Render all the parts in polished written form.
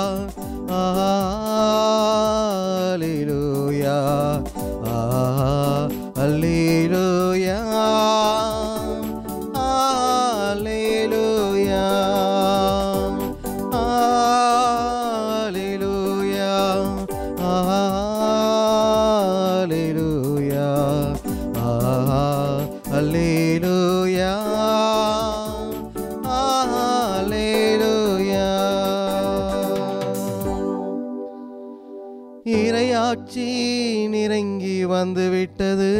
அல்லேலூயா, அல்லேலூயா, அல்லேலூயா, அல்லேலூயா, அல்லேலூயா, அல்லேலூயா, அல்லேலூயா. இறையாட்சி நிறைங்கி வந்துவிட்டது,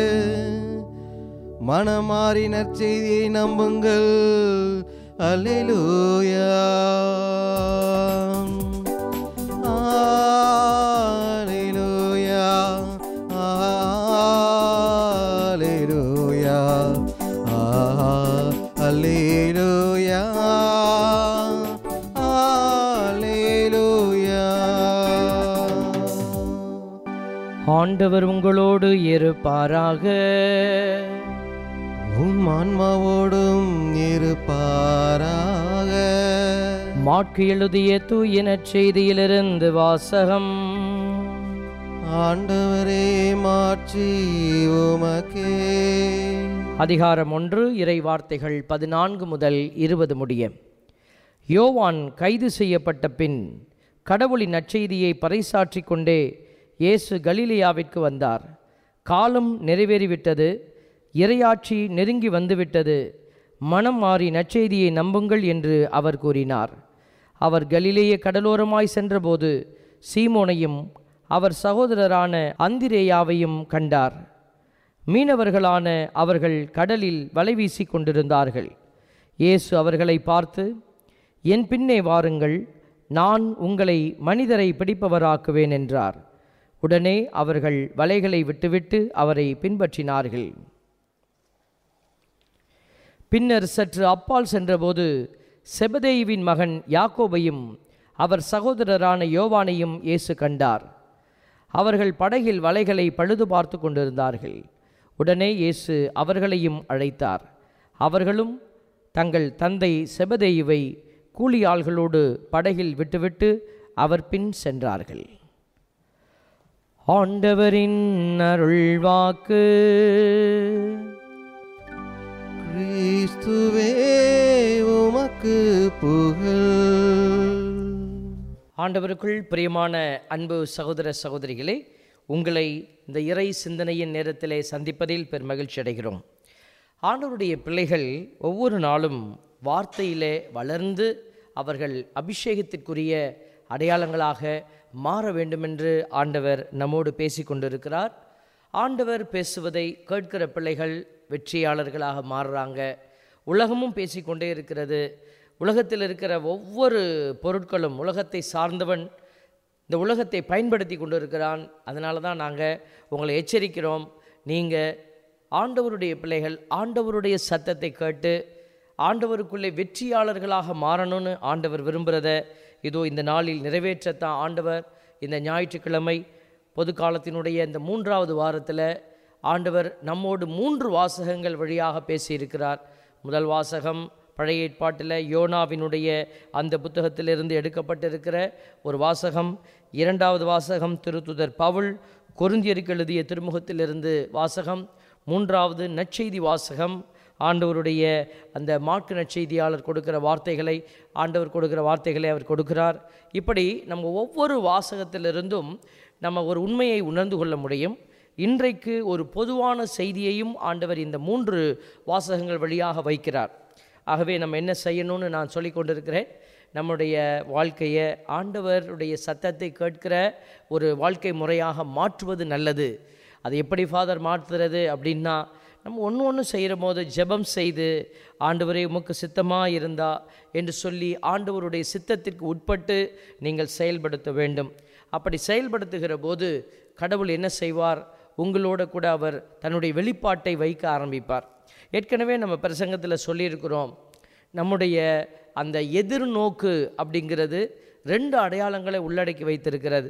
மனமாறி நற்செய்தியை நம்புங்கள். அல்லேலூயா, அல்லேலூயா, அல்லேலூயா, அல்லேலூயா, அல்லேலூயா. ஆண்டவர் உங்களோடு இருப்பாராக. உம் ஆன்மாவோடும் இருப்பாராக. மாற்கு எழுதிய தூய நற்செய்தியிலிருந்து வாசகம். ஆண்டவரே, மாட்சி உமக்கே. அதிகாரம் 1, இறை வார்த்தைகள் 14 முதல் 20 முடிய. யோவான் கைது செய்யப்பட்ட பின் கடவுளின் நற்செய்தியை பறைசாற்றிக் கொண்டே இயேசு கலிலேயாவிற்கு வந்தார். காலம் நிறைவேறிவிட்டது, இறையாட்சி நெருங்கி வந்துவிட்டது, மனம் மாறி நற்செய்தியை நம்புங்கள் என்று அவர் கூறினார். அவர் கலிலேய கடலோரமாய் சென்றபோது சீமோனையும் அவர் சகோதரரான அந்திரேயாவையும் கண்டார். மீனவர்களான அவர்கள் கடலில் வலை வீசி கொண்டிருந்தார்கள். இயேசு அவர்களை பார்த்து, என் பின்னே வாருங்கள், நான் உங்களை மனிதரை பிடிப்பவராக்குவேன் என்றார். உடனே அவர்கள் வலைகளை விட்டுவிட்டு அவரை பின்பற்றினார்கள். பின்னர் சற்று அப்பால் சென்றபோது செபதேயுவின் மகன் யாக்கோபையும் அவர் சகோதரரான யோவானையும் இயேசு கண்டார். அவர்கள் படகில் வலைகளை பழுது பார்த்து கொண்டிருந்தார்கள். உடனே இயேசு அவர்களையும் அழைத்தார். அவர்களும் தங்கள் தந்தை செபதேயுவை கூலியாள்களோடு படகில் விட்டுவிட்டு அவர் பின் சென்றார்கள். ஆண்டவரின் அருள்வாக்கு. கிறிஸ்துவே, உமக்கு புகழ். ஆண்டவருக்குள் பிரியமான அன்பு சகோதர சகோதரிகளே, உங்களை இந்த இறை சிந்தனையின் நேரத்திலே சந்திப்பதில் பெருமகிழ்ச்சி அடைகிறோம். ஆண்டவருடைய பிள்ளைகள் ஒவ்வொரு நாளும் வார்த்தையிலே வளர்ந்து அவர்கள் அபிஷேகத்திற்குரிய அடையாளங்களாக மாற வேண்டுமென்று ஆண்டவர் நம்மோடு பேசி கொண்டிருக்கிறார். ஆண்டவர் பேசுவதை கேட்கிற பிள்ளைகள் வெற்றியாளர்களாக மாறுறாங்க. உலகமும் பேசிக்கொண்டே இருக்கிறது. உலகத்தில் இருக்கிற ஒவ்வொரு பொருட்களும், உலகத்தை சார்ந்தவன் இந்த உலகத்தை பயன்படுத்தி கொண்டு இருக்கிறான். அதனால தான் நாங்கள் உங்களை எச்சரிக்கிறோம். நீங்கள் ஆண்டவருடைய பிள்ளைகள் ஆண்டவருடைய சத்தத்தை கேட்டு ஆண்டவருக்குள்ளே வெற்றியாளர்களாக மாறணும்னு ஆண்டவர் விரும்புகிறத இதோ இந்த நாளில் நிறைவேற்றத்தான் ஆண்டவர் இந்த ஞாயிற்றுக்கிழமை பொது காலத்தினுடைய இந்த 3வது வாரத்தில் ஆண்டவர் நம்மோடு 3 வாசகங்கள் வழியாக பேசியிருக்கிறார். முதல் வாசகம் பழைய ஏற்பாட்டில் யோனாவினுடைய அந்த புத்தகத்திலிருந்து எடுக்கப்பட்டிருக்கிற ஒரு வாசகம். 2வது வாசகம் திருத்துதர் பவுல் கொரிந்தியருக்கு எழுதிய திருமுகத்திலிருந்து வாசகம். 3வது நற்செய்தி வாசகம். ஆண்டவருடைய அந்த மாற்கு நற்செய்தியாளர் கொடுக்கிற வார்த்தைகளை, ஆண்டவர் கொடுக்கிற வார்த்தைகளை அவர் கொடுக்கிறார். இப்படி நம்ம ஒவ்வொரு வாசகத்திலிருந்தும் நம்ம ஒரு உண்மையை உணர்ந்து கொள்ள முடியும். இன்றைக்கு ஒரு பொதுவான செய்தியையும் ஆண்டவர் இந்த 3 வாசகங்கள் வழியாக வைக்கிறார். ஆகவே நம்ம என்ன செய்யணும்னு நான் சொல்லி கொண்டிருக்கிறேன். நம்முடைய வாழ்க்கையை ஆண்டவருடைய சத்தத்தை கேட்கிற ஒரு வாழ்க்கை முறையாக மாற்றுவது நல்லது. அது எப்படி ஃபாதர் மாற்றுறது அப்படின்னா, நம்ம ஒன்று செய்கிற போது ஜெபம் செய்து ஆண்டவரே உமக்கு சித்தமாக இருந்தா என்று சொல்லி ஆண்டவருடைய சித்தத்திற்கு உட்பட்டு நீங்கள் செயல்படுத்த வேண்டும். அப்படி செயல்படுத்துகிற போது கடவுள் என்ன செய்வார்? உங்களோட கூட அவர் தன்னுடைய வெளிப்பாட்டை வைக்க ஆரம்பிப்பார். ஏற்கனவே நம்ம பிரசங்கத்தில் சொல்லியிருக்கிறோம், நம்முடைய அந்த எதிர்நோக்கு அப்படிங்கிறது 2 அடையாளங்களை உள்ளடக்கி வைத்திருக்கிறது.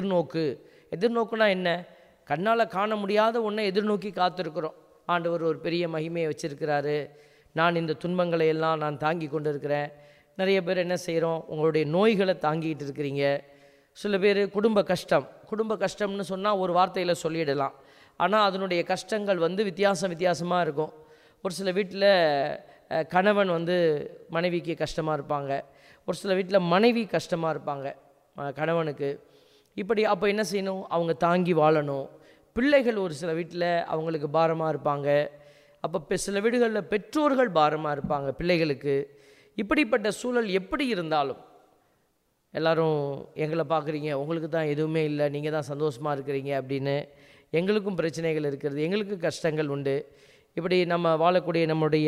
எதிர்நோக்குனா என்ன? கண்ணால் காண முடியாத ஒன்றை எதிர்நோக்கி காத்திருக்கிறோம். ஆண்டவர் ஒரு பெரிய மகிமையை வச்சிருக்கிறாரு, நான் இந்த துன்பங்களை எல்லாம் நான் தாங்கி கொண்டு இருக்கிறேன், நிறைய பேர் என்ன செய்கிறோம், உங்களுடைய நோய்களை தாங்கிட்டு இருக்கிறீங்க. சில பேர் குடும்ப கஷ்டம்னு சொன்னால் ஒரு வார்த்தையில் சொல்லிடலாம். ஆனால் அதனுடைய கஷ்டங்கள் வித்தியாசமாக இருக்கும். ஒரு சில வீட்டில் கணவன் மனைவிக்கு கஷ்டமாக இருப்பாங்க, ஒரு சில வீட்டில் மனைவி கஷ்டமாக இருப்பாங்க கணவனுக்கு. இப்படி அப்போ என்ன செய்யணும், அவங்க தாங்கி வாழணும். பிள்ளைகள் ஒரு சில வீட்டில் அவங்களுக்கு பாரமாக இருப்பாங்க. அப்போ சில வீடுகளில் பெற்றோர்கள் பாரமாக இருப்பாங்க பிள்ளைகளுக்கு. இப்படிப்பட்ட சூழல் எப்படி இருந்தாலும், எல்லோரும் எங்களை பார்க்குறீங்க, உங்களுக்கு தான் எதுவுமே இல்லை, நீங்கள் தான் சந்தோஷமாக இருக்கிறீங்க அப்படின்னு. எங்களுக்கும் பிரச்சனைகள் இருக்கிறது, எங்களுக்கு கஷ்டங்கள் உண்டு. இப்படி நம்ம வாழக்கூடிய நம்முடைய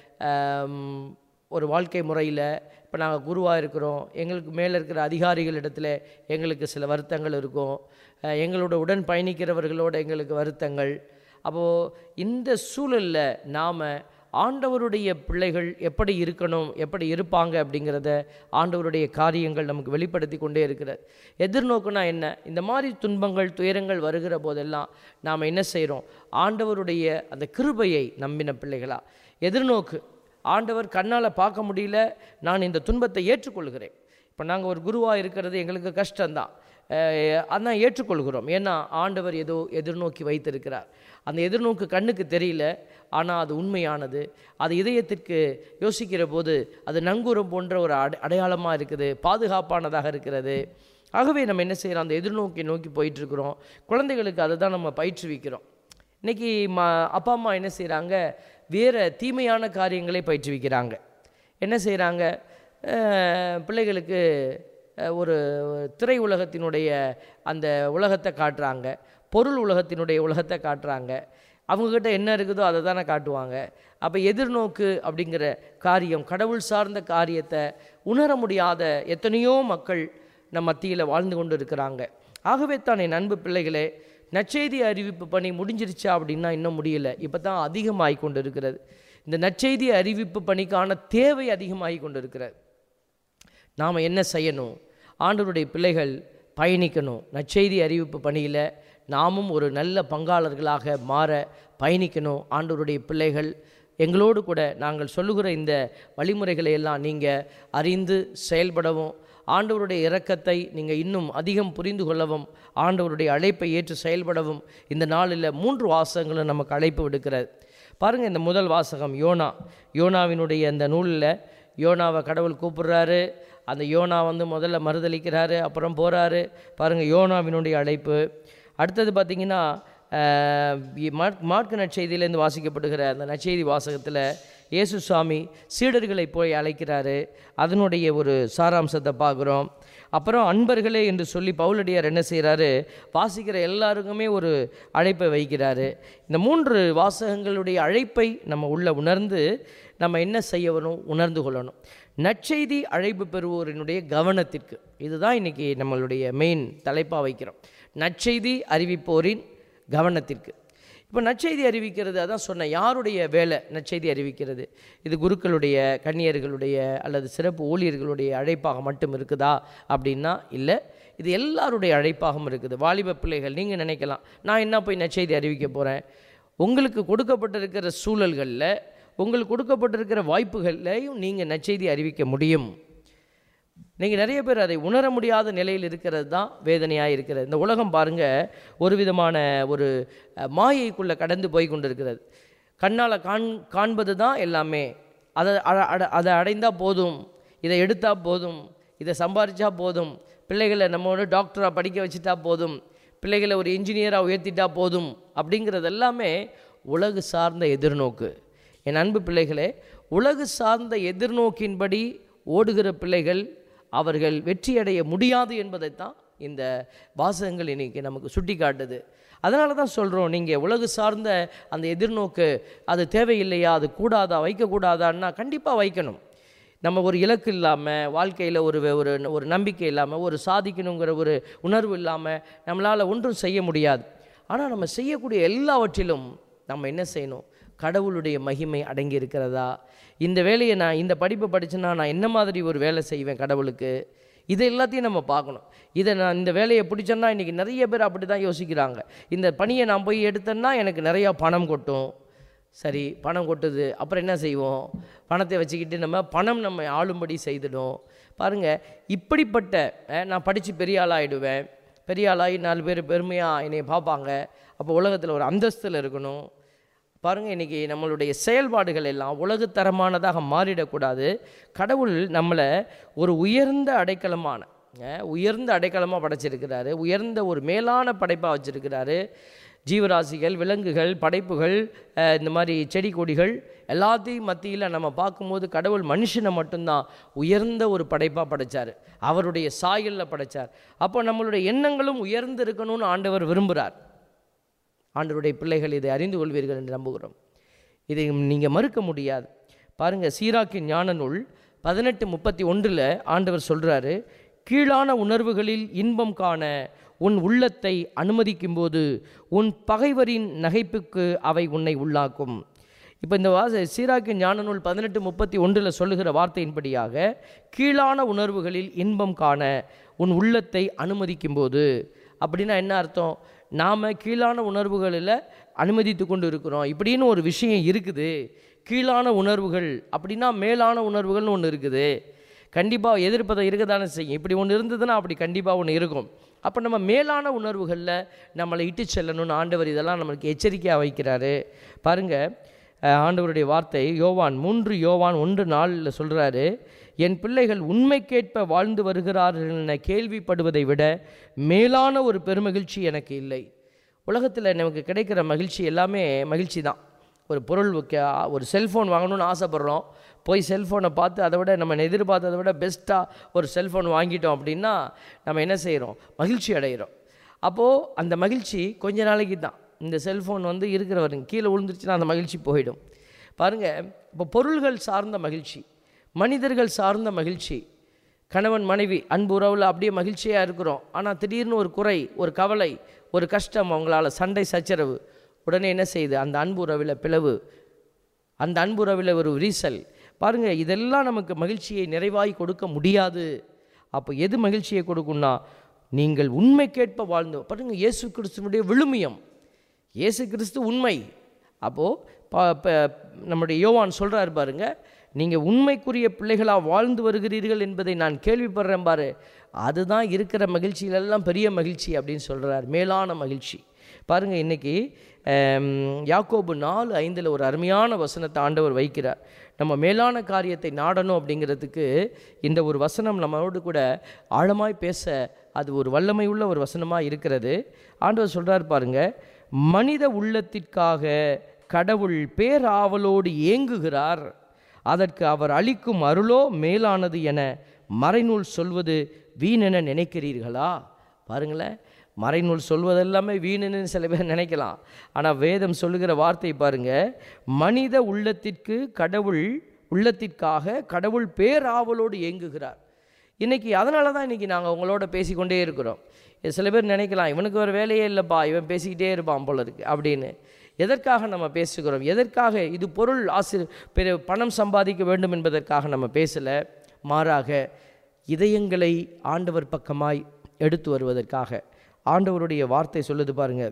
ஒரு வாழ்க்கை முறையில் இப்போ நாங்கள் குருவாக இருக்கிறோம், எங்களுக்கு மேலே இருக்கிற அதிகாரிகளிடத்தில் எங்களுக்கு சில வருத்தங்கள் இருக்கும், எங்களோட உடன் பயணிக்கிறவர்களோட எங்களுக்கு வருத்தங்கள். அப்போது இந்த சூழலில் நாம் ஆண்டவருடைய பிள்ளைகள் எப்படி இருக்கணும், எப்படி இருப்பாங்க அப்படிங்கிறத ஆண்டவருடைய காரியங்கள் நமக்கு வெளிப்படுத்தி கொண்டே இருக்கிறது. எதிர்நோக்குனா என்ன, இந்த மாதிரி துன்பங்கள் துயரங்கள் வருகிற போதெல்லாம் நாம் என்ன செய்கிறோம், ஆண்டவருடைய அந்த கிருபையை நம்பின பிள்ளைகளா. எதிர்நோக்கு, ஆண்டவர் கண்ணால் பார்க்க முடியல, நான் இந்த துன்பத்தை ஏற்றுக்கொள்கிறேன். இப்போ நாங்கள் ஒரு குருவாக இருக்கிறது எங்களுக்கு கஷ்டம்தான், அதான் ஏற்றுக்கொள்கிறோம். ஏன்னா ஆண்டவர் ஏதோ எதிர்நோக்கி வைத்திருக்கிறார். அந்த எதிர்நோக்கு கண்ணுக்கு தெரியல, ஆனால் அது உண்மையானது. அது இதயத்திற்கு யோசிக்கிற போது அது நங்கூரம் போன்ற ஒரு அடையாளமாக இருக்குது, பாதுகாப்பானதாக இருக்கிறது. ஆகவே நம்ம என்ன செய்கிறோம், அந்த எதிர்நோக்கி நோக்கி போயிட்டுருக்குறோம். குழந்தைகளுக்கு அதை தான் நம்ம பயிற்றுவிக்கிறோம். இன்றைக்கி அப்பா அம்மா என்ன செய்கிறாங்க, வேறு தீமையான காரியங்களை பயிற்றுவிக்கிறாங்க. என்ன செய்கிறாங்க, பிள்ளைகளுக்கு ஒரு திரை உலகத்தினுடைய அந்த உலகத்தை காட்டுறாங்க, பொருள் உலகத்தினுடைய உலகத்தை காட்டுறாங்க. அவங்கக்கிட்ட என்ன இருக்குதோ அதை தானே காட்டுவாங்க. அப்போ எதிர்நோக்கு அப்படிங்கிற காரியம், கடவுள் சார்ந்த காரியத்தை உணர முடியாத எத்தனையோ மக்கள் நம் மத்தியில் வாழ்ந்து கொண்டு இருக்கிறாங்க. ஆகவே தான் என் அன்பு பிள்ளைகளே, நற்செய்தி அறிவிப்பு பணி முடிஞ்சிருச்சா அப்படின்னா இன்னும் முடியல, இப்போ தான் அதிகமாகி கொண்டு இருக்கிறது. இந்த நற்செய்தி அறிவிப்பு பணிக்கான தேவை அதிகமாகி கொண்டு இருக்கிறது. நாம் என்ன செய்யணும், ஆண்டவருடைய பிள்ளைகள் பயணிக்கணும். நற்செய்தி அறிவிப்பு பணியில் நாமும் ஒரு நல்ல பங்காளர்களாக மாற பயணிக்கணும். ஆண்டவருடைய பிள்ளைகள் எங்களோடு கூட நாங்கள் சொல்லுகிற இந்த வழிமுறைகளை எல்லாம் நீங்கள் அறிந்து செயல்படவும், ஆண்டவருடைய இரக்கத்தை நீங்கள் இன்னும் அதிகம் புரிந்து கொள்ளவும், ஆண்டவருடைய அழைப்பை ஏற்று செயல்படவும் இந்த நாளில் 3 வாசகங்களும் நமக்கு அழைப்பு விடுக்கிறது. பாருங்கள், இந்த முதல் வாசகம் யோனாவினுடைய அந்த நூலில் யோனாவை கடவுள் கூப்பிடுறாரு. அந்த யோனா முதல்ல மறுதளிக்கிறாரு, அப்புறம் போகிறாரு. பாருங்கள், யோனாவினுடைய அழைப்பு. அடுத்தது பார்த்திங்கன்னா மாற்கு நற்செய்தியிலேருந்து வாசிக்கப்படுகிற அந்த நற்செய்தி வாசகத்தில் இயேசு சுவாமி சீடர்களை போய் அழைக்கிறாரு. அதனுடைய ஒரு சாராம்சத்தை பார்க்குறோம். அப்புறம் அன்பர்களே என்று சொல்லி பவுலடியார் என்ன செய்கிறாரு, வாசிக்கிற எல்லாருக்குமே ஒரு அழைப்பை வைக்கிறாரு. இந்த 3 வாசகங்களுடைய அழைப்பை நம்ம உள்ளே உணர்ந்து நம்ம என்ன செய்யணும், உணர்ந்து கொள்ளணும். நற்செய்தி அழைப்பு பெறுவோரினுடைய கவனத்திற்கு, இதுதான் இன்றைக்கி நம்மளுடைய மெயின் தலைப்பாக வைக்கிறோம். நற்செய்தி அறிவிப்போரின் கவனத்திற்கு. இப்போ நற்செய்தி அறிவிக்கிறது, அதான் சொன்ன, யாருடைய வேலை நற்செய்தி அறிவிக்கிறது? இது குருக்களுடைய, கன்னியர்களுடைய அல்லது சிறப்பு ஊழியர்களுடைய அழைப்பாக மட்டும் இருக்குதா அப்படின்னா இல்லை, இது எல்லாருடைய அழைப்பாகவும் இருக்குது. வாலிப பிள்ளைகள், நீங்கள் நினைக்கலாம், நான் என்ன போய் நற்செய்தி அறிவிக்க போகிறேன்? உங்களுக்கு கொடுக்கப்பட்டிருக்கிற சூழல்களில், உங்களுக்கு கொடுக்கப்பட்டிருக்கிற வாய்ப்புகள்லையும் நீங்கள் நற்செய்தி அறிவிக்க முடியும். நீங்கள் நிறைய பேர் அதை உணர முடியாத நிலையில் இருக்கிறது தான் வேதனையாக இருக்கிறது. இந்த உலகம் பாருங்கள், ஒரு விதமான ஒரு மாயைக்குள்ளே கடந்து போய் கொண்டு இருக்கிறது. கண்ணால் காண்பது தான் எல்லாமே. அதை அடைந்தால் போதும், இதை எடுத்தால் போதும், இதை சம்பாதிச்சா போதும், பிள்ளைகளை நம்மளோட டாக்டராக படிக்க வச்சுட்டா போதும், பிள்ளைகளை ஒரு இன்ஜினியராக உயர்த்திட்டா போதும் அப்படிங்கிறது எல்லாமே உலகு சார்ந்த எதிர்நோக்கு. என் அன்பு பிள்ளைகளே, உலகு சார்ந்த எதிர்நோக்கின்படி ஓடுகிற பிள்ளைகள் அவர்கள் வெற்றியடைய முடியாது என்பதைத்தான் இந்த வாசகங்கள் இன்றைக்கி நமக்கு சுட்டி காட்டுது. அதனால தான் சொல்கிறோம், நீங்கள் உலகு சார்ந்த அந்த எதிர்நோக்கு அது தேவையில்லையா, அது கூடாதா, வைக்கக்கூடாதான்னா கண்டிப்பாக வைக்கணும். நம்ம ஒரு இலக்கு இல்லாமல், வாழ்க்கையில் ஒரு நம்பிக்கை இல்லாமல், ஒரு சாதிக்கணுங்கிற ஒரு உணர்வு இல்லாமல் நம்மளால் ஒன்றும் செய்ய முடியாது. ஆனால் நம்ம செய்யக்கூடிய எல்லாவற்றிலும் நம்ம என்ன செய்யணும், கடவுளுடைய மகிமை அடங்கி இருக்கிறதா? இந்த வேலையை நான், இந்த படிப்பை படித்தேன்னா நான் என்ன மாதிரி ஒரு வேலை செய்வேன் கடவுளுக்கு, இதை எல்லாத்தையும் நம்ம பார்க்கணும். நான் இந்த வேலையை பிடிச்சேன்னா, இன்றைக்கி நிறைய பேர் அப்படி தான் யோசிக்கிறாங்க, இந்த பணியை நான் போய் எடுத்தேன்னா எனக்கு நிறையா பணம் கொட்டும், சரி, பணம் கொட்டுது, அப்புறம் என்ன செய்வோம்? பணத்தை வச்சுக்கிட்டு நம்ம ஆளும்படி செய்துடும். பாருங்கள், இப்படிப்பட்ட நான் படித்து பெரிய ஆளாகிடுவேன், பெரிய ஆளாகி 4 பேர் பெருமையாக என்னை பார்ப்பாங்க, அப்போ உலகத்தில் ஒரு அந்தஸ்தில் இருக்கணும். பாருங்கள், இன்றைக்கி நம்மளுடைய செயல்பாடுகள் எல்லாம் உலகத்தரமானதாக மாறிடக்கூடாது. கடவுள் நம்மளை ஒரு உயர்ந்த அடைக்கலமாக படைச்சிருக்கிறாரு, உயர்ந்த ஒரு மேலான படைப்பாக வச்சுருக்கிறாரு. ஜீவராசிகள், விலங்குகள், படைப்புகள், இந்த மாதிரி செடி கொடிகள் எல்லாத்தையும் மத்தியில் நம்ம பார்க்கும்போது கடவுள் மனுஷனை மட்டும்தான் உயர்ந்த ஒரு படைப்பாக படைத்தார், அவருடைய சாயலில் படைத்தார். அப்போ நம்மளுடைய எண்ணங்களும் உயர்ந்து இருக்கணும்னு ஆண்டவர் விரும்புகிறார். ஆண்டவருடைய பிள்ளைகள் இதை அறிந்து கொள்வீர்கள் என்று நம்புகிறோம். இதை நீங்கள் மறுக்க முடியாது. பாருங்கள், சீராக்கின் ஞான நூல் 18:31 ஆண்டவர் சொல்கிறாரு, கீழான உணர்வுகளில் இன்பம் காண உன் உள்ளத்தை அனுமதிக்கும்போது உன் பகைவரின் நகைப்புக்கு அவை உன்னை உள்ளாக்கும். இப்போ இந்த சீராக்கின் ஞான நூல் 18:31 சொல்லுகிற வார்த்தையின்படியாக, கீழான உணர்வுகளில் இன்பம் காண உன் உள்ளத்தை அனுமதிக்கும்போது, அப்படின்னா என்ன அர்த்தம்? நாம் கீழான உணர்வுகளில் அனுமதித்து கொண்டு இருக்கிறோம். இப்படின்னு ஒரு விஷயம் இருக்குது. கீழான உணர்வுகள் அப்படின்னா மேலான உணர்வுகள்னு ஒன்று இருக்குது. கண்டிப்பாக எதிர்ப்பதை இருக்க தானே செய்யும். இப்படி ஒன்று இருந்ததுன்னா அப்படி கண்டிப்பாக ஒன்று இருக்கும். அப்போ நம்ம மேலான உணர்வுகளில் நம்மளை இட்டு செல்லணும்னு ஆண்டவர் இதெல்லாம் நம்மளுக்கு எச்சரிக்கையாக வைக்கிறாரு. பாருங்கள், ஆண்டவருடைய வார்த்தை யோவான் 3:1-4 சொல்கிறாரு, என் பிள்ளைகள் உண்மைக்கேற்ப வாழ்ந்து வருகிறார்கள் என கேள்விப்படுவதை விட மேலான ஒரு பெருமகிழ்ச்சி எனக்கு இல்லை. உலகத்தில் நமக்கு கிடைக்கிற மகிழ்ச்சி எல்லாமே மகிழ்ச்சி தான். ஒரு பொருள் ஒரு செல்ஃபோன் வாங்கணும்னு ஆசைப்பட்றோம், போய் செல்ஃபோனை பார்த்து அதை விட நம்ம எதிர்பார்த்ததை விட பெஸ்ட்டாக ஒரு செல்ஃபோன் வாங்கிட்டோம் அப்படின்னா நம்ம என்ன செய்கிறோம்? மகிழ்ச்சி அடைகிறோம். அப்போது அந்த மகிழ்ச்சி கொஞ்ச நாளைக்கு தான். இந்த செல்ஃபோன் இருக்கிறவருங்க கீழே விழுந்துருச்சுன்னா அந்த மகிழ்ச்சி போயிடும். பாருங்கள், இப்போ பொருள்கள் சார்ந்த மகிழ்ச்சி, மனிதர்கள் சார்ந்த மகிழ்ச்சி, கணவன் மனைவி அன்பு உறவில் அப்படியே மகிழ்ச்சியாக இருக்கிறோம். ஆனால் திடீர்னு ஒரு குறை, ஒரு கவலை, ஒரு கஷ்டம், அவங்களால சண்டை சச்சரவு, உடனே என்ன செய்யுது? அந்த அன்பு உறவில் பிளவு, அந்த அன்பு உறவில் ஒரு விரிசல். பாருங்கள், இதெல்லாம் நமக்கு மகிழ்ச்சியை நிறைவாய் கொடுக்க முடியாது. அப்போ எது மகிழ்ச்சியை கொடுக்கும்னா, நீங்கள் உண்மைக்கேற்ப வாழ்ந்து பாருங்கள். இயேசு கிறிஸ்துவனுடைய விழுமியம், இயேசு கிறிஸ்து உண்மை. அப்போது நம்முடைய யோவான் சொல்கிறார் பாருங்க, நீங்கள் உண்மைக்குரிய பிள்ளைகளாக வாழ்ந்து வருகிறீர்கள் என்பதை நான் கேள்விப்படுறேன் பாரு, அதுதான் இருக்கிற மகிழ்ச்சியிலெல்லாம் பெரிய மகிழ்ச்சி அப்படின்னு சொல்கிறார், மேலான மகிழ்ச்சி. பாருங்கள், இன்றைக்கி யாக்கோபு 4:5 ஒரு அருமையான வசனத்தை ஆண்டவர் வைக்கிறார். நம்ம மேலான காரியத்தை நாடணும் அப்படிங்கிறதுக்கு இந்த ஒரு வசனம் நம்மளோடு கூட ஆழமாய் பேச அது ஒரு வல்லமை உள்ள ஒரு வசனமாக இருக்கிறது. ஆண்டவர் சொல்கிறார் பாருங்கள், மனித உள்ளத்திற்காக கடவுள் பேராவலோடு ஏங்குகிறார், அதற்கு அவர் அளிக்கும் அருளோ மேலானது என மறைநூல் சொல்வது வீணென நினைக்கிறீர்களா? பாருங்களேன், மறைநூல் சொல்வதெல்லாமே வீணென்னு சில பேர் நினைக்கலாம். ஆனால் வேதம் சொல்லுகிற வார்த்தை பாருங்கள், மனித உள்ளத்திற்காக கடவுள் பேராவலோடு ஏங்குகிறார். இன்றைக்கி அதனால தான் இன்றைக்கி நாங்கள் உங்களோட பேசிக்கொண்டே இருக்கிறோம். சில பேர் நினைக்கலாம், இவனுக்கு ஒரு வேலையே இல்லைப்பா, இவன் பேசிக்கிட்டே இருப்பான் போல இருக்கு அப்படின்னு. எதற்காக நம்ம பேசுகிறோம்? எதற்காக? இது பொருள் பணம் சம்பாதிக்க வேண்டும் என்பதற்காக நம்ம பேசலை. மாறாக இதயங்களை ஆண்டவர் பக்கமாய் எடுத்து வருவதற்காக. ஆண்டவருடைய வார்த்தை சொல்லுது பாருங்க,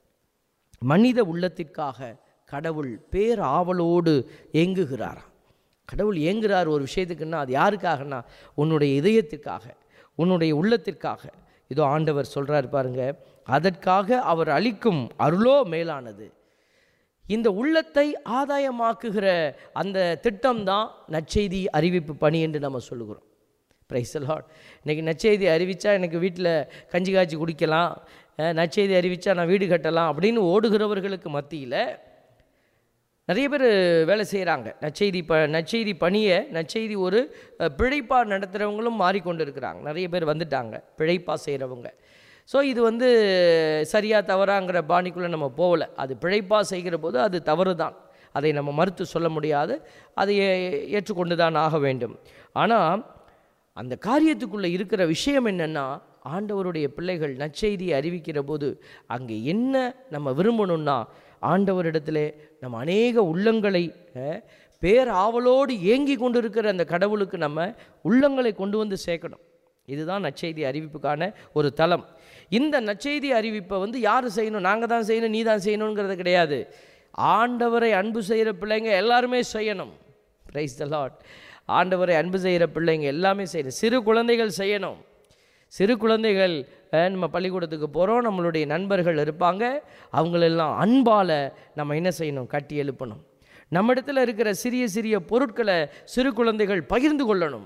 மனித உள்ளத்திற்காக கடவுள் பேராவலோடு ஏங்குகிறார். கடவுள் ஏங்குகிறார் ஒரு விஷயத்துக்குன்னா அது யாருக்காகனா, உன்னுடைய இதயத்திற்காக, உன்னுடைய உள்ளத்திற்காக. இதோ ஆண்டவர் சொல்கிறார் பாருங்க, அதற்காக அவர் அளிக்கும் அருளோ மேலானது. இந்த உள்ளத்தை ஆதாயமாக்குகிற அந்த திட்டம்தான் நற்செய்தி அறிவிப்பு பணி என்று நம்ம சொல்லுகிறோம். Praise the Lord. இன்றைக்கி நற்செய்தி அறிவித்தா எனக்கு வீட்டில் கஞ்சி காய்ச்சி குடிக்கலாம், நற்செய்தி அறிவித்தா நான் வீடு கட்டலாம் அப்படின்னு ஓடுகிறவர்களுக்கு மத்தியில் நிறைய பேர் வேலை செய்கிறாங்க. நற்செய்தி பணியை, நற்செய்தி ஒரு பிழைப்பாக நடத்துகிறவங்களும் மாறிக்கொண்டு இருக்கிறாங்க. நிறைய பேர் வந்துட்டாங்க பிழைப்பாக செய்கிறவங்க. ஸோ இது சரியாக தவறாங்கிற பாணிக்குள்ளே நம்ம போகலை. அது பிழைப்பாக செய்கிற போது அது தவறு தான், அதை நம்ம மறுத்து சொல்ல முடியாது, அதை ஏற்றுக்கொண்டு தான் ஆக வேண்டும். ஆனால் அந்த காரியத்துக்குள்ளே இருக்கிற விஷயம் என்னென்னா, ஆண்டவருடைய பிள்ளைகள் நற்செய்தியை அறிவிக்கிற போது அங்கே என்ன நம்ம விரும்பணும்னா, ஆண்டவரிடத்தில் நம்ம அநேக உள்ளங்களை பேராவலோடு ஏங்கி கொண்டு இருக்கிற அந்த கடவுளுக்கு நம்ம உள்ளங்களை கொண்டு வந்து சேர்க்கணும். இதுதான் நற்செய்தி அறிவிப்புக்கான ஒரு தளம். இந்த நற்செய்தி அறிவிப்பை யார் செய்யணும்? நாங்கள் தான் செய்யணும், நீ தான் செய்யணுங்கிறது கிடையாது. ஆண்டவரை அன்பு செய்கிற பிள்ளைங்க எல்லாருமே செய்யணும். Praise the Lord. ஆண்டவரை அன்பு செய்கிற பிள்ளைங்க எல்லாமே செய்யணும். சிறு குழந்தைகள் செய்யணும். சிறு குழந்தைகள் நம்ம பள்ளிக்கூடத்துக்கு போகிறோம், நம்மளுடைய நண்பர்கள் இருப்பாங்க, அவங்களெல்லாம் அன்பால் நம்ம என்ன செய்யணும்? கட்டி எழுப்பணும். நம்ம இடத்துல இருக்கிற சிறிய சிறிய பொருட்களை சிறு குழந்தைகள் பகிர்ந்து கொள்ளணும்.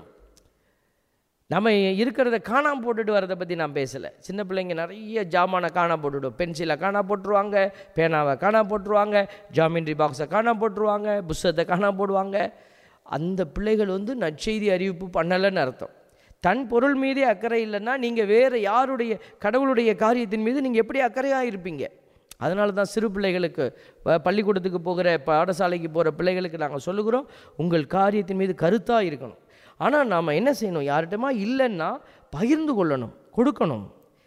நம்ம இருக்கிறத காணாமல் போட்டுட்டு வரதை பற்றி நான் பேசலை. சின்ன பிள்ளைங்க நிறைய ஜாமானை காணா போட்டுவிடும். பென்சிலை காணா போட்டுருவாங்க, பேனாவை காணா போட்டுருவாங்க, ஜாமெண்ட்ரி பாக்ஸை காணா போட்டுருவாங்க, புஸ்தகத்தை காணா போடுவாங்க. அந்த பிள்ளைகள் நற்செய்தி அறிவிப்பு பண்ணலைன்னு அர்த்தம். தன் பொருள் மீதே அக்கறை இல்லைன்னா நீங்கள் வேறு யாருடைய கடவுளுடைய காரியத்தின் மீது நீங்கள் எப்படி அக்கறையாக இருப்பீங்க? அதனால தான் சிறு பிள்ளைகளுக்கு, பள்ளிக்கூடத்துக்கு போகிற, பாடசாலைக்கு போகிற பிள்ளைகளுக்கு நாங்கள் சொல்லுகிறோம், உங்கள் காரியத்தின் மீது கருத்தாக இருக்கணும். ஆனால் நாம் என்ன செய்யணும்? யார்கிட்டமா இல்லைன்னா பகிர்ந்து கொள்ளணும், கொடுக்கணும்.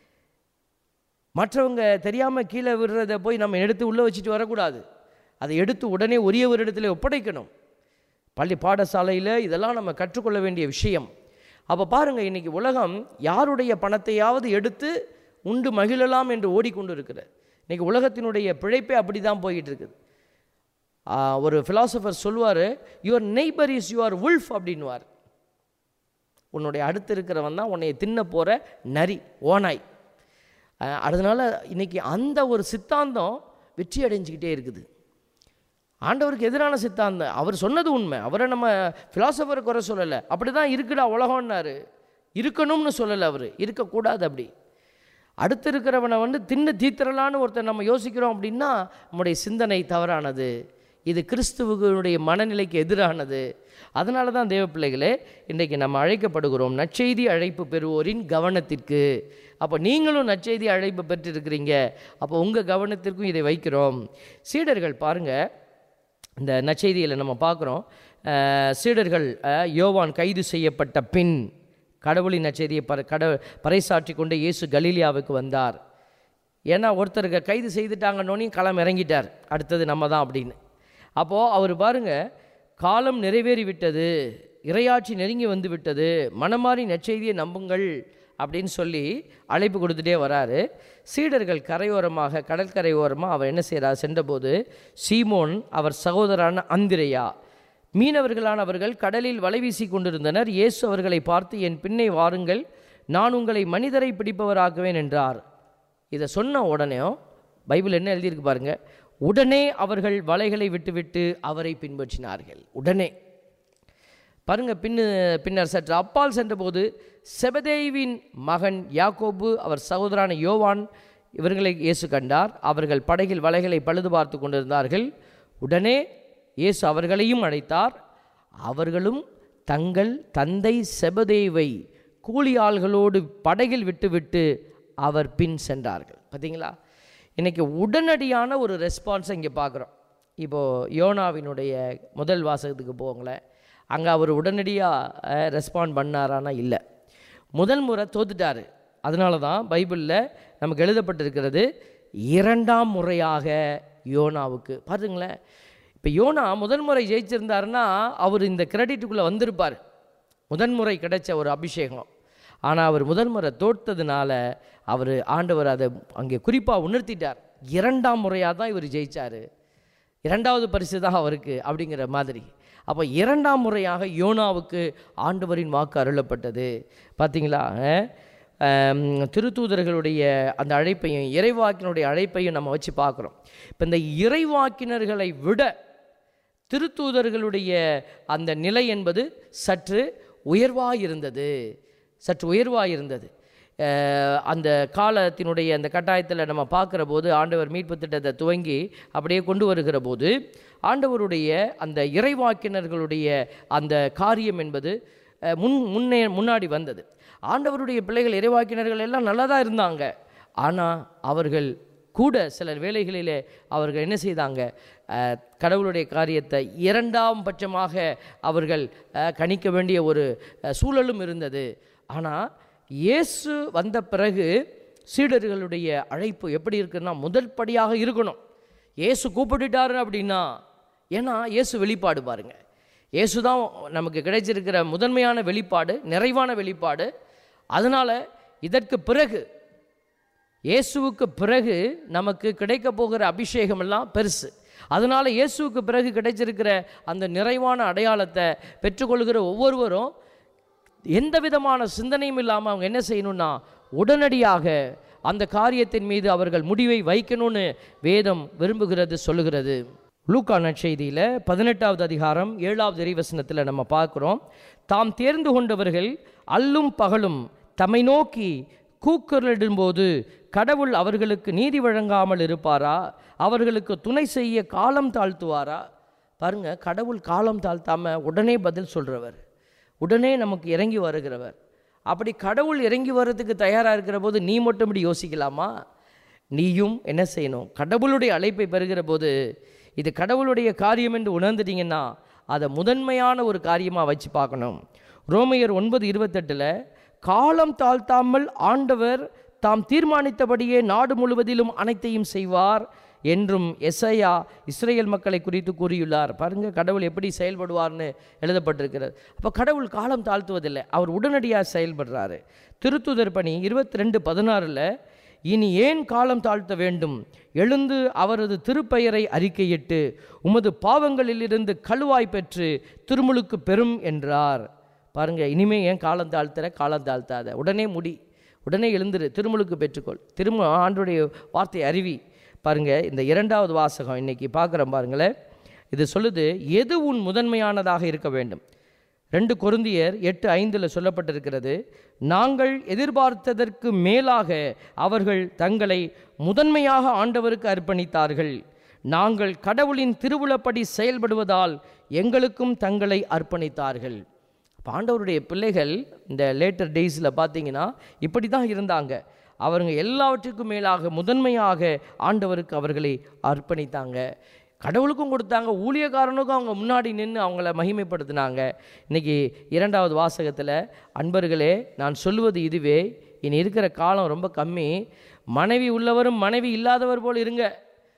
மற்றவங்க தெரியாமல் கீழே விடுறதை போய் நம்ம எடுத்து உள்ளே வச்சுட்டு வரக்கூடாது. அதை எடுத்து உடனே உரியவரிடத்தில் ஒப்படைக்கணும். பள்ளி பாடசாலையில் இதெல்லாம் நம்ம கற்றுக்கொள்ள வேண்டிய விஷயம். அப்போ பாருங்கள், இன்றைக்கி உலகம் யாருடைய பணத்தையாவது எடுத்து உண்டு மகிழலாம் என்று ஓடிக்கொண்டு இருக்கிறது. இன்றைக்கி உலகத்தினுடைய பிழைப்பே அப்படி தான் போய்கிட்டு இருக்குது. ஒரு ஃபிலாசபர் சொல்லுவார், your neighbour is your wolf அப்படின்வார். உன்னுடைய அடுத்து இருக்கிறவன் தான் உன்னை தின்ன போகிற நரி, ஓனாய். அதனால் இன்றைக்கி அந்த ஒரு சித்தாந்தம் வெற்றி அடைஞ்சிக்கிட்டே இருக்குது. ஆண்டவருக்கு எதிரான சித்தாந்தம். அவர் சொன்னது உண்மை, அவரை நம்ம ஃபிலாசபரை குறை சொல்லலை. அப்படி தான் இருக்குடா உலகம்னாரு, இருக்கணும்னு சொல்லலை. அவர் இருக்கக்கூடாது. அப்படி அடுத்து இருக்கிறவனை தின்னு தீத்திரலான்னு ஒருத்தர் நம்ம யோசிக்கிறோம் அப்படின்னா நம்முடைய சிந்தனை தவறானது. இது கிறிஸ்துவனுடைய மனநிலைக்கு எதிரானது. அதனால தான் தேவ பிள்ளைகளே, இன்றைக்கு நம்ம அழைக்கப்படுகிறோம் நற்செய்தி அழைப்பு பெறுவோரின் கவனத்திற்கு. அப்போ நீங்களும் நற்செய்தி அழைப்பு பெற்றிருக்கிறீங்க. அப்போ உங்கள் கவனத்திற்கும் இதை வைக்கிறோம். சீடர்கள் பாருங்கள், இந்த நற்செய்தியில் நம்ம பார்க்குறோம், சீடர்கள் யோவான் கைது செய்யப்பட்ட பின் கடவுளின் நற்செய்தியை பறைசாற்றி கொண்டு இயேசு கலீலியாவுக்கு வந்தார். ஏன்னா ஒருத்தருக்கு கைது செய்துட்டாங்கன்னோனே களம் இறங்கிட்டார், அடுத்தது நம்ம தான் அப்படின்னு. அப்போது அவர் பாருங்கள், காலம் நிறைவேறிவிட்டது, இறையாட்சி நெருங்கி வந்து விட்டது, மனமாறி நற்செய்தியை நம்புங்கள் அப்படின்னு சொல்லி அழைப்பு கொடுத்துட்டே வராரு. சீடர்கள் கரையோரமாக, கடற்கரையோரமாக அவர் என்ன செய்கிறார்? சென்றபோது சீமோன், அவர் சகோதரான அந்திரேயா, மீனவர்களானவர்கள் கடலில் வலை வீசி கொண்டிருந்தனர். இயேசு அவர்களை பார்த்து, என் பின்னே வாருங்கள், நான் உங்களை மனிதரை பிடிப்பவராக்குவேன் என்றார். இதை சொன்ன உடனே பைபிள் என்ன எழுதியிருக்கு பாருங்கள், உடனே அவர்கள் வலைகளை விட்டுவிட்டு அவரை பின்பற்றினார்கள். உடனே பாருங்கள். பின்னர் சற்று அப்பால் சென்றபோது செபதேயுவின் மகன் யாக்கோபு, அவர் சகோதரான யோவான், இவர்களை இயேசு கண்டார். அவர்கள் படகில் வலைகளை பழுது பார்த்து கொண்டிருந்தார்கள். உடனே இயேசு அவர்களையும் அழைத்தார். அவர்களும் தங்கள் தந்தை செபதேயுவை கூலி ஆள்களோடு படகில் விட்டுவிட்டு அவர் பின் சென்றார்கள். பார்த்தீங்களா? இன்றைக்கி உடனடியான ஒரு ரெஸ்பான்ஸை இங்கே பார்க்குறோம். இப்போது யோனாவினுடைய முதல் வாசகத்துக்கு போங்களேன், அங்கே அவர் உடனடியாக ரெஸ்பாண்ட் பண்ணாரானா? இல்லை. முதல் முறை தோத்துட்டார். அதனால தான் பைபிளில் நமக்கு எழுதப்பட்டிருக்கிறது இரண்டாம் முறையாக யோனாவுக்கு. பாருங்களேன், இப்போ யோனா முதல் முறை ஜெயிச்சிருந்தாருன்னா அவர் இந்த கிரெடிட்டுக்குள்ளே வந்திருப்பார், முதன்முறை கிடைச்ச ஒரு அபிஷேகம். ஆனால் அவர் முதன்முறை தோற்றதுனால ஆண்டவர் அதை அங்கே குறிப்பாக உணர்த்திட்டார். இரண்டாம் முறையாக தான் இவர் ஜெயித்தார், இரண்டாவது பரிசு தான் அவருக்கு அப்படிங்கிற மாதிரி. அப்போ இரண்டாம் முறையாக யோனாவுக்கு ஆண்டவரின் வாக்கு அருளப்பட்டது. பார்த்தீங்களா? திருத்தூதர்களுடைய அந்த அழைப்பையும் இறைவாக்கினுடைய அழைப்பையும் நம்ம வச்சு பார்க்குறோம். இப்போ இந்த இறைவாக்கினர்களை விட திருத்தூதர்களுடைய அந்த நிலை என்பது சற்று உயர்வாக இருந்தது. அந்த காலத்தினுடைய அந்த கட்டாயத்தில் நம்ம பார்க்குற போது, ஆண்டவர் மீட்பு திட்டத்தை துவங்கி அப்படியே கொண்டு வருகிற போது, ஆண்டவருடைய அந்த இறைவாக்கினர்களுடைய அந்த காரியம் என்பது முன்னாடி வந்தது. ஆண்டவருடைய பிள்ளைகள், இறைவாக்கினர்கள் எல்லாம் நல்லா தான் இருந்தாங்க. ஆனால் அவர்கள் கூட சில வேளைகளிலே அவர்கள் என்ன செய்தாங்க? கடவுளுடைய காரியத்தை இரண்டாம் பட்சமாக அவர்கள் கணிக்க வேண்டிய ஒரு சூழலும் இருந்தது. ஆனால் இயேசு வந்த பிறகு சீடர்களுடைய அழைப்பு எப்படி இருக்குன்னா, முதல் படியாக இருக்கணும். இயேசு கூப்பிட்டுட்டாரு அப்படின்னா, ஏன்னா இயேசு வெளிப்பாடு பாருங்கள், இயேசு தான் நமக்கு கிடைச்சிருக்கிற முதன்மையான வெளிப்பாடு, நிறைவான வெளிப்பாடு. அதனால் இதற்கு பிறகு, இயேசுவுக்கு பிறகு நமக்கு கிடைக்க போகிற அபிஷேகம் எல்லாம் பெருசு. அதனால் இயேசுவுக்கு பிறகு கிடைச்சிருக்கிற அந்த நிறைவான அடையாளத்தை பெற்றுக்கொள்கிற ஒவ்வொருவரும் எந்த விதமான சிந்தனையும் இல்லாமல் அவங்க என்ன செய்யணும்னா உடனடியாக அந்த காரியத்தின் மீது அவர்கள் முடிவை வைக்கணும்னு வேதம் விரும்புகிறது, சொல்லுகிறது. லூக்கா நற்செய்தியில் 18வது அதிகாரம் 7வது இறைவசனத்தில் நம்ம பார்க்குறோம், தாம் தேர்ந்து கொண்டவர்கள் அல்லும் பகலும் தம்மை நோக்கி கூக்குரலிடும்போது கடவுள் அவர்களுக்கு நீதி வழங்காமல் இருப்பாரா? அவர்களுக்கு துணை செய்ய காலம் தாழ்த்துவாரா? பாருங்க, கடவுள் காலம் தாழ்த்தாமல் உடனே பதில் சொல்கிறவர், உடனே நமக்கு இறங்கி வருகிறவர். அப்படி கடவுள் இறங்கி வர்றதுக்கு தயாராக இருக்கிற போது நீ மட்டும் இப்படி யோசிக்கலாமா? நீயும் என்ன செய்யணும்? கடவுளுடைய அழைப்பை பெறுகிற போது இது கடவுளுடைய காரியம் என்று உணர்ந்துட்டீங்கன்னா அதை முதன்மையான ஒரு காரியமாக வச்சு பார்க்கணும். ரோமையர் 9:28 காலம் தாழ்த்தாமல் ஆண்டவர் தாம் தீர்மானித்தபடியே நாடு முழுவதிலும் அனைத்தையும் செய்வார் என்றும் எசையா இஸ்ரேல் மக்களை குறித்து கூறியுள்ளார். பாருங்க, கடவுள் எப்படி செயல்படுவார்னு எழுதப்பட்டிருக்கிறது. அப்போ கடவுள் காலம் தாழ்த்துவதில்லை, அவர் உடனடியாக செயல்படுறாரு. திருத்துதர் பணி 22:16 இனி ஏன் காலம் தாழ்த்த வேண்டும்? எழுந்து அவரது திருப்பெயரை அறிக்கையிட்டு உமது பாவங்களிலிருந்து கழுவாய் பெற்று திருமுழுக்கு பெறும் என்றார். பாருங்க, இனிமே ஏன் காலம் தாழ்த்துற? காலம் தாழ்த்தாத, உடனே உடனே எழுந்துரு, திருமுழுக்கு பெற்றுக்கொள், ஆண்டுடைய வார்த்தை அறிவி. பாருங்க, இந்த 2வது வாசகம் இன்னைக்கு பார்க்குறோம் பாருங்களேன். இது சொல்லுது, எது உன் முதன்மையானதாக இருக்க வேண்டும். 2 கொரிந்தியர் 8:5 சொல்லப்பட்டிருக்கிறது, நாங்கள் எதிர்பார்த்ததற்கு மேலாக அவர்கள் தங்களை முதன்மையாக ஆண்டவருக்கு அர்ப்பணித்தார்கள். நாங்கள் கடவுளின் திருவுளப்படி செயல்படுவதால் எங்களுக்கும் தங்களை அர்ப்பணித்தார்கள். ஆண்டவருடைய பிள்ளைகள் இந்த லேட்டர் டேஸில் பார்த்தீங்கன்னா இப்படி தான் இருந்தாங்க. அவருங்க எல்லாவற்றுக்கும் மேலாக முதன்மையாக ஆண்டவருக்கு அவர்களை அர்ப்பணித்தாங்க. கடவுளுக்கும் கொடுத்தாங்க, ஊழியக்காரனுக்கும் அவங்க முன்னாடி நின்று அவங்கள மகிமைப்படுத்தினாங்க. இன்றைக்கி 2வது வாசகத்தில், அன்பர்களே நான் சொல்லுவது இதுவே, இனி இருக்கிற காலம் ரொம்ப கம்மி, மனைவி உள்ளவரும் மனைவி இல்லாதவர் போல் இருங்க,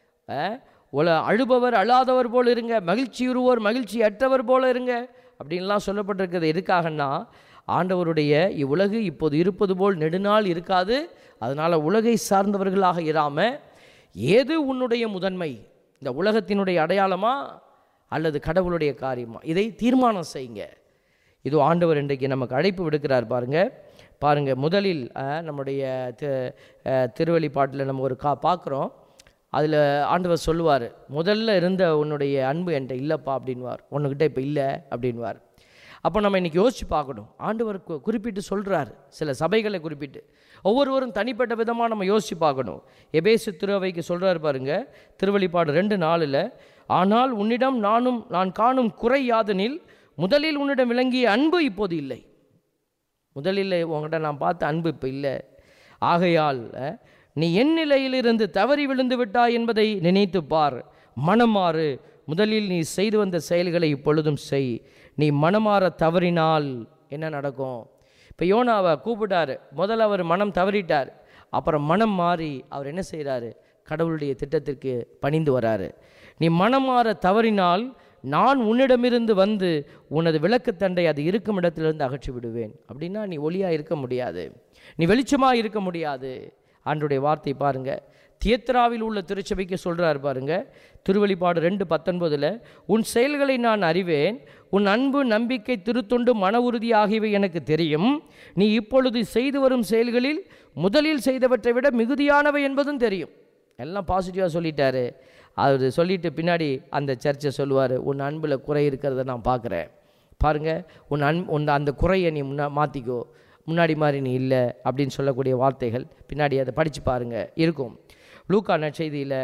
அழுபவர் அழாதவர் போல் இருங்க, மகிழ்ச்சியுறுவோர் மகிழ்ச்சி அற்றவர் போல் இருங்க அப்படின்லாம் சொல்லப்பட்டிருக்கிறது. எதுக்காகன்னா, ஆண்டவருடைய இவ்வுலகு இப்போது இருப்பது போல் நெடுநாள் இருக்காது. அதனால் உலகை சார்ந்தவர்களாக இராமல் எது உன்னுடைய முதன்மை, இந்த உலகத்தினுடைய அடையாளமா அல்லது கடவுளுடைய காரியமா, இதை தீர்மானம் செய்யுங்க. இது ஆண்டவர் இன்றைக்கு நமக்கு அழைப்பு விடுக்கிறார். பாருங்க, முதலில் நம்முடைய திருவெளிப்பாட்டில் நம்ம ஒரு பார்க்குறோம். அதில் ஆண்டவர் சொல்லுவார், முதல்ல இருந்த உன்னுடைய அன்பு என்கிட்ட இல்லைப்பா அப்படின்வார், உன்னுக்கிட்ட இப்போ இல்லை அப்படின்வார். அப்போ நம்ம இன்றைக்கி யோசித்து பார்க்கணும். ஆண்டவர் குறிப்பிட்டு சொல்கிறார், சில சபைகளை குறிப்பிட்டு, ஒவ்வொருவரும் தனிப்பட்ட விதமாக நம்ம யோசித்து பார்க்கணும். எபேசு திருவைக்கு சொல்கிறார் பாருங்க, திருவெளிப்பாடு 2:4 ஆனால் உன்னிடம் நான் காணும் குறை யாதெனில் முதலில் உன்னிடம் விளங்கிய அன்பு இப்போது இல்லை. முதலில் உங்கள்கிட்ட நான் பார்த்த அன்பு இப்போ இல்லை. ஆகையால் நீ என் நிலையிலிருந்து தவறி விழுந்து விட்டாய் என்பதை நினைத்து பார், மனமாறு, முதலில் நீ செய்து வந்த செயல்களை இப்பொழுதும் செய். நீ மனமாற தவறினால் என்ன நடக்கும்? இப்போ யோனாவை கூப்பிட்டார், முதல்ல அவர் மனம் தவறிட்டார், அப்புறம் மனம் மாறி அவர் என்ன செய்கிறாரு? கடவுளுடைய திட்டத்திற்கு பணிந்து வராரு. நீ மனமாற தவறினால் நான் உன்னிடமிருந்து வந்து உனது விளக்குத்தண்டை அது இருக்கும் இடத்திலிருந்து அகற்றி விடுவேன். அப்படின்னா நீ ஒளியாக இருக்க முடியாது, நீ வெளிச்சமாக இருக்க முடியாது. ஆண்டவருடைய வார்த்தை பாருங்க, தியத்ராவில் உள்ள திருச்சபைக்கு சொல்கிறார் பாருங்க, திருவெளிப்பாடு 2:19 உன் செயல்களை நான் அறிவேன், உன் அன்பு, நம்பிக்கை, திருத்தொண்டு, மன உறுதி ஆகியவை எனக்கு தெரியும். நீ இப்பொழுது செய்து வரும் செயல்களில் முதலில் செய்தவற்றை விட மிகுதியானவை என்பதும் தெரியும். எல்லாம் பாசிட்டிவாக சொல்லிட்டாரு. அவர் சொல்லிட்டு பின்னாடி அந்த சர்ச்சை சொல்லுவார், உன் அன்பில் குறை இருக்கிறத நான் பார்க்குறேன், பாருங்கள், உன் அந்த குறையை நீ மாற்றிக்கோ, முன்னாடி மாதிரி நீ இல்லை அப்படின்னு சொல்லக்கூடிய வார்த்தைகள் பின்னாடி அதை படித்து பாருங்கள் இருக்கும். லூக்கா நற்செய்தியில்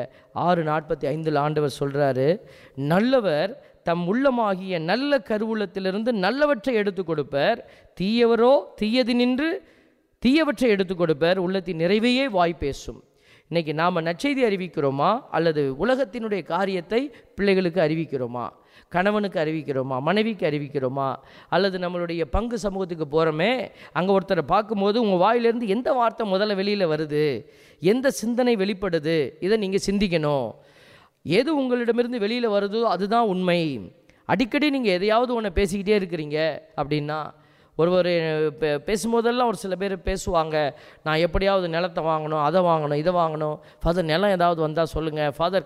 6:45 ஆண்டவர் சொல்கிறாரு, நல்லவர் தம் உள்ளமாகிய நல்ல கருவுள்ளத்திலிருந்து நல்லவற்றை எடுத்து கொடுப்பர், தீயவரோ தீயது நின்று தீயவற்றை எடுத்து கொடுப்பர், உள்ளத்தின் நிறைவையே வாய் பேசும். இன்றைக்கி நாம் நற்செய்தி அறிவிக்கிறோமா அல்லது உலகத்தினுடைய காரியத்தை பிள்ளைகளுக்கு அறிவிக்கிறோமா? கணவனுக்கு அறிவிக்கிறோமா? மனைவிக்கு அறிவிக்கிறோமா? அல்லது நம்மளுடைய பங்கு சமூகத்துக்கு போகிறோமே, அங்கே ஒருத்தரை பார்க்கும்போது உங்கள் வாயிலிருந்து எந்த வார்த்தை முதல்ல வெளியில் வருது, எந்த சிந்தனை வெளிப்படுது, இதை நீங்கள் சிந்திக்கணும். எது உங்களிடமிருந்து வெளியில் வருதோ அதுதான் உண்மை. அடிக்கடி நீங்கள் எதையாவது ஒன்று பேசிக்கிட்டே இருக்கிறீங்க அப்படின்னா ஒருவர் பேசும்போதெல்லாம் ஒரு சில பேர் பேசுவாங்க, நான் எப்படியாவது நிலத்தை வாங்கணும், அதை வாங்கணும், இதை வாங்கணும். ஃபாதர் நிலம் ஏதாவது வந்தால் சொல்லுங்கள், ஃபாதர்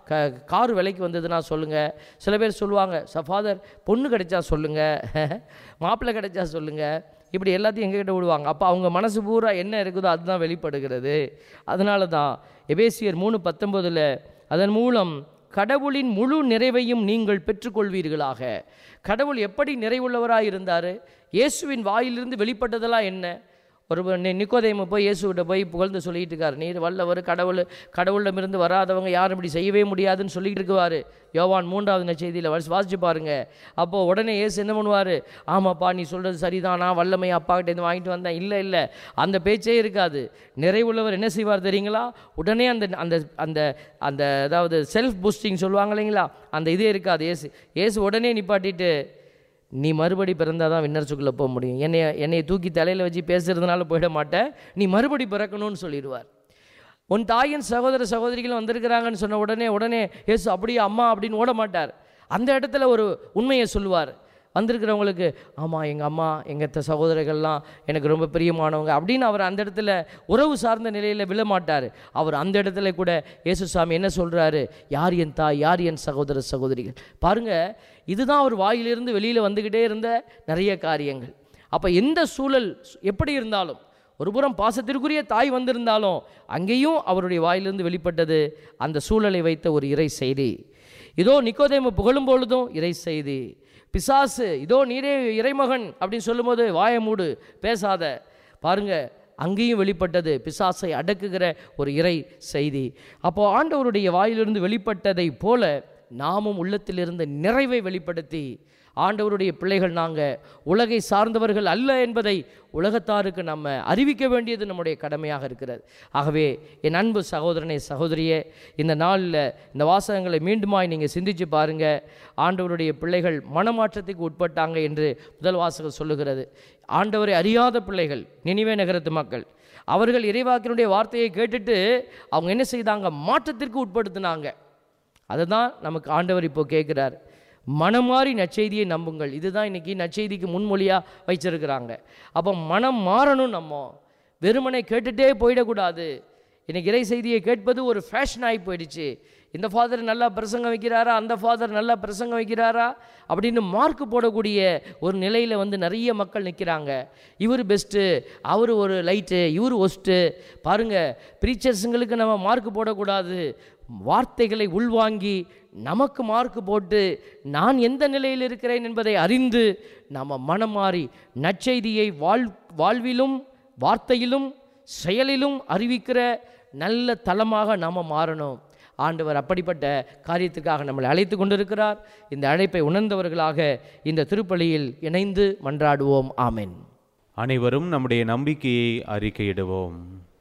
கார் விலைக்கு வந்ததுன்னா சொல்லுங்கள். சில பேர் சொல்லுவாங்க, ஃபாதர் பொண்ணு கிடைச்சா சொல்லுங்கள், மாப்பிள்ளை கிடைச்சா சொல்லுங்கள். இப்படி எல்லாத்தையும் எங்ககிட்ட விடுவாங்க. அப்போ அவங்க மனசு பூரா என்ன இருக்குதோ அதுதான் வெளிப்படுகிறது. அதனால தான் எபேசியர் 3:19 அதன் மூலம் கடவுளின் முழு நிறைவையும் நீங்கள் பெற்றுக்கொள்வீர்களாக. கடவுள் எப்படி நிறைவுள்ளவராக இருந்தார்? இயேசுவின் வாயிலிருந்து வெளிப்பட்டதெல்லாம் என்ன? ஒரு நிக்கோதேமு போய் இயேசுகிட்ட போய் புகழ்ந்து சொல்லிட்டு இருக்கார், நீர் வல்லவர், கடவுளிடமிருந்து வராதவங்க யாரும் இப்படி செய்யவே முடியாதுன்னு சொல்லிட்டு இருக்குவார். யோவான் 3வது நற்செய்தியில் வாசிச்சு பாருங்க. அப்போது உடனே இயேசு என்ன பண்ணுவார்? ஆமாப்பா நீ சொல்கிறது சரிதான், நான் வல்லமை அப்பா கிட்டேருந்து வாங்கிட்டு வந்தேன். இல்லை அந்த பேச்சே இருக்காது. நிறைவுள்ளவர் என்ன செய்வார் தெரியுங்களா? உடனே அந்த அந்த அந்த அந்த அதாவது செல்ஃப் பூஸ்டிங் சொல்லுவாங்க இல்லைங்களா, அந்த இதே இருக்காது. இயேசு உடனே நிப்பாட்டிட்டு, நீ மறுபடி பிறந்தால் தான் விண்ணரசுக்குள்ளே போக முடியும், என்னையை தூக்கி தலையில் வச்சு பேசுகிறதுனால போயிட மாட்டேன், நீ மறுபடி பிறக்கணும்னு சொல்லிடுவார். உன் தாயின் சகோதர சகோதரிகளும் வந்திருக்கிறாங்கன்னு சொன்ன உடனே இயேசு அப்படியே அம்மா அப்படின்னு ஓட மாட்டார். அந்த இடத்துல ஒரு உண்மையை சொல்லுவார். வந்திருக்கிறவங்களுக்கு, ஆமாம் எங்கள் அம்மா எங்கள் சகோதரர்கள்லாம் எனக்கு ரொம்ப பிரியமானவங்க அப்படின்னு அவர் அந்த இடத்துல உறவு சார்ந்த நிலையில் விழமாட்டார். அவர் அந்த இடத்துல கூட இயேசு சாமி என்ன சொல்கிறாரு? யார் என் தாய், யார் என் சகோதர சகோதரிகள். பாருங்கள், இதுதான் அவர் வாயிலிருந்து வெளியில் வந்துக்கிட்டே இருந்த நிறைய காரியங்கள். அப்போ எந்த சூழல் எப்படி இருந்தாலும், ஒரு புறம் பாசத்திற்குரிய தாய் வந்திருந்தாலும் அங்கேயும் அவருடைய வாயிலிருந்து வெளிப்பட்டது அந்த சூழலை வைத்த ஒரு இறை செய்தி. இதோ நிக்கோதேமு புகழும் பொழுதும் இறை செய்தி. பிசாசு, இதோ நீரே இறைமகன் அப்படின்னு சொல்லும்போது வாயை மூடு, பேசாத. பாருங்க, அங்கேயும் வெளிப்பட்டது பிசாசை அடக்குகிற ஒரு இறை செய்தி. அப்போ ஆண்டவருடைய வாயிலிருந்து வெளிப்பட்டதை போல நாமும் உள்ளத்திலிருந்து நிறைவை வெளிப்படுத்தி, ஆண்டவருடைய பிள்ளைகள் நாங்கள் உலகை சார்ந்தவர்கள் அல்ல என்பதை உலகத்தாருக்கு நம்ம அறிவிக்க வேண்டியது நம்முடைய கடமையாக இருக்கிறது. ஆகவே என் அன்பு சகோதரனே சகோதரியே, இந்த நாளில் இந்த வாசகங்களை மீண்டுமாய் நீங்கள் சிந்திச்சு பாருங்கள். ஆண்டவருடைய பிள்ளைகள் மனமாற்றத்துக்கு உட்பட்டாங்க என்று முதல் வாசகம் சொல்லுகிறது. ஆண்டவரை அறியாத பிள்ளைகள் நினிவே நகரத்து மக்கள், அவர்கள் இறைவாக்கினுடைய வார்த்தையை கேட்டுட்டு அவங்க என்ன செய்தாங்க? மாற்றத்திற்கு உட்படுத்தினாங்க. அதை தான் நமக்கு ஆண்டவர் இப்போ கேட்குறார். மனமாறி நற்செய்தியை நம்புங்கள். இதுதான் இன்றைக்கி நற்செய்திக்கு முன்மொழியாக வச்சிருக்கிறாங்க. அப்போ மனம் மாறணும். நம்ம வெறுமனை கேட்டுகிட்டே போயிடக்கூடாது. இன்றைக்கி இறை செய்தியை கேட்பது ஒரு ஃபேஷன் ஆகி போயிடுச்சு. இந்த ஃபாதர் நல்லா பிரசங்கம் வைக்கிறாரா, அந்த ஃபாதர் நல்லா பிரசங்கம் வைக்கிறாரா அப்படின்னு மார்க் போடக்கூடிய ஒரு நிலையில் நிறைய மக்கள் நிற்கிறாங்க. இவர் பெஸ்ட்டு, அவர் ஒரு லைட்டு, இவர் ஒஸ்ட்டு. பாருங்கள், ப்ரீச்சர்ஸுங்களுக்கு நம்ம மார்க் போடக்கூடாது. வார்த்தைகளை உள்வாங்கி நமக்கு மார்க் போட்டு நான் எந்த நிலையில் இருக்கிறேன் என்பதை அறிந்து நம்ம மனம் மாறி நற்செய்தியை வாழ்விலும் வார்த்தையிலும் செயலிலும் அறிவிக்கிற நல்ல தளமாக நாம் மாறணும். ஆண்டவர் அப்படிப்பட்ட காரியத்துக்காக நம்மளை அழைத்து கொண்டிருக்கிறார். இந்த அழைப்பை உணர்ந்தவர்களாக இந்த திருப்பலியில் இணைந்து மன்றாடுவோம். ஆமென். அனைவரும் நம்முடைய நம்பிக்கையை அறிக்கையிடுவோம்.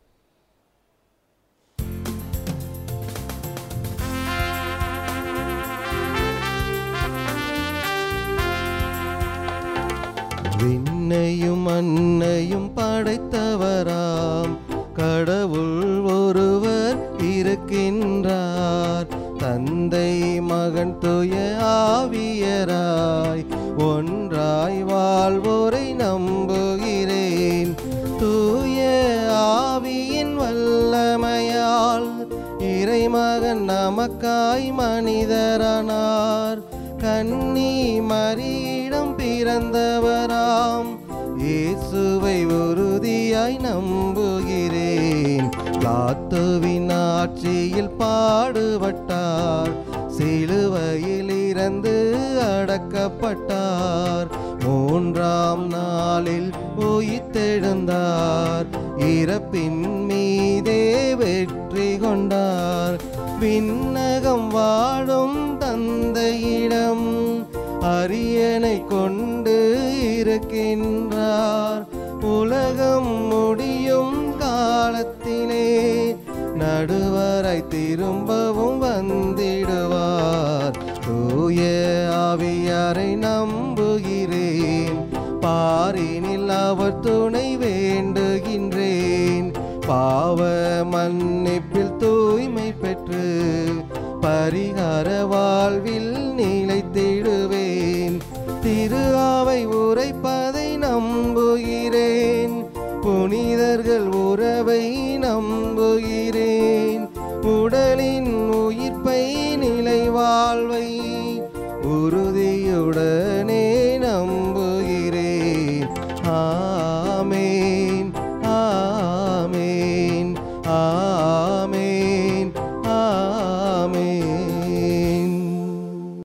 விண்ணையும் மண்ணையும் படைத்தவராம் கடவுள் ஒருவர் இருக்கின்றார். தந்தை மகன் தூய ஆவியராய் ஒன்றாய் வாழ்வோரை நம்புகிறேன். தூய ஆவியின் வல்லமையால் இறைமகன் நமக்காய் மனிதரானார். கன்னி மரியிடம் பிறந்தவராம் இயேசுவை உறுதியாய் நம்புகிறேன். பிலாத்துவின் ஆட்சியில் பாடுபட்டார், சிலுவையில் இறந்து அடக்கப்பட்டார். 3ஆம் நாளில் உயிர்த்தெழுந்தார், இறப்பின் மீதே வெற்றி கொண்டார். விண்ணகம் வாழும் தந்தையிடம் அரியணை கொண்டு இருக்கின்றார். உலகம் முடியும் காலத்திலே நடுவராய் திரும்பவும் வந்திடுவார். தூய ஆவியாரை நம்புகிறேன், பாரினில் அவர் துணை வேண்டுகின்றேன். பாவ மன்னிப்பில் தூய்மை பெற்று பரிகார வாழ்வில் நிலைத்திடுவேன். திரு ஆவை உரைப்பதை நம்புகிறேன், புனிதர்கள் உறவை நம்புகிறேன், உடலின் உயிர்ப்பை நிலை வாழ்வை உறுதியாய்